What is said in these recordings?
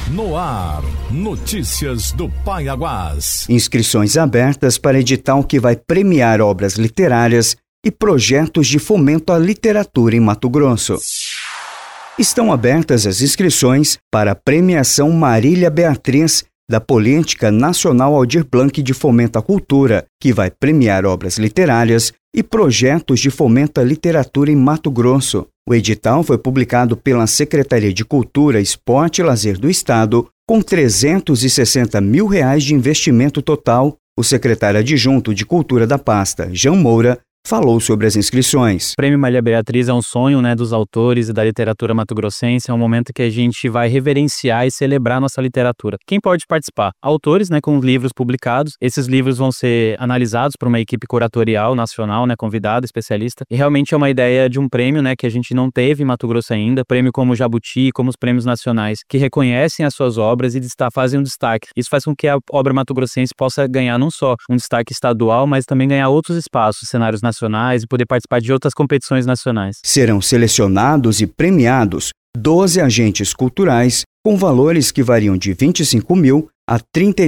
No ar, notícias do Paiaguás. Inscrições abertas para edital que vai premiar obras literárias e projetos de fomento à literatura em Mato Grosso. Estão abertas as inscrições para a premiação Marília Beatriz da Política Nacional Aldir Blanc de Fomento à Cultura, que vai premiar obras literárias e projetos de fomento à literatura em Mato Grosso. O edital foi publicado pela Secretaria de Cultura, Esporte e Lazer do Estado, com R$360 mil de investimento total. O secretário adjunto de Cultura da pasta, João Moura, falou sobre as inscrições. O Prêmio Marília Beatriz é um sonho, dos autores e da literatura mato-grossense. É um momento que a gente vai reverenciar e celebrar nossa literatura. Quem pode participar? Autores, com livros publicados. Esses livros vão ser analisados por uma equipe curatorial nacional, convidada, especialista. E realmente é uma ideia de um prêmio, que a gente não teve em Mato Grosso ainda. Prêmio como o Jabuti, como os prêmios nacionais, que reconhecem as suas obras e fazem um destaque. Isso faz com que a obra mato-grossense possa ganhar não só um destaque estadual, mas também ganhar outros espaços, cenários nacionais e poder participar de outras competições nacionais. Serão selecionados e premiados 12 agentes culturais com valores que variam de R$25 mil a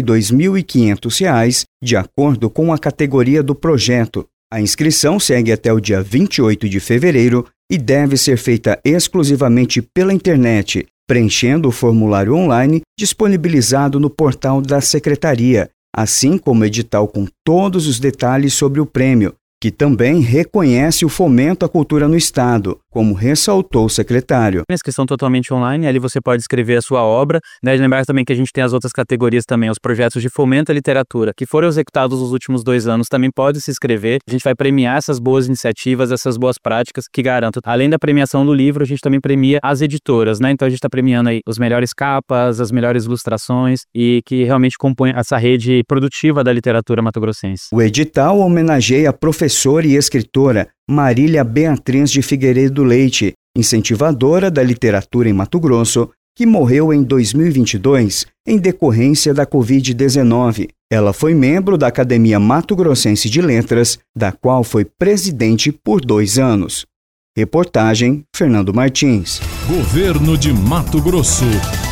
R$32.500, de acordo com a categoria do projeto. A inscrição segue até o dia 28 de fevereiro e deve ser feita exclusivamente pela internet, preenchendo o formulário online disponibilizado no portal da Secretaria, assim como o edital com todos os detalhes sobre o prêmio, que também reconhece o fomento à cultura no Estado, como ressaltou o secretário. A inscrição totalmente online, ali você pode escrever a sua obra, Lembrar também que a gente tem as outras categorias também, os projetos de fomento à literatura, que foram executados nos últimos 2 anos, também pode se inscrever. A gente vai premiar essas boas iniciativas, essas boas práticas que garantam. Além da premiação do livro, a gente também premia as editoras, Então a gente está premiando aí os melhores capas, as melhores ilustrações e que realmente compõem essa rede produtiva da literatura mato-grossense. O edital homenageia a professora e escritora Marília Beatriz de Figueiredo Leite, incentivadora da literatura em Mato Grosso, que morreu em 2022 em decorrência da Covid-19. Ela foi membro da Academia Mato Grossense de Letras, da qual foi presidente por 2 anos. Reportagem Fernando Martins. Governo de Mato Grosso.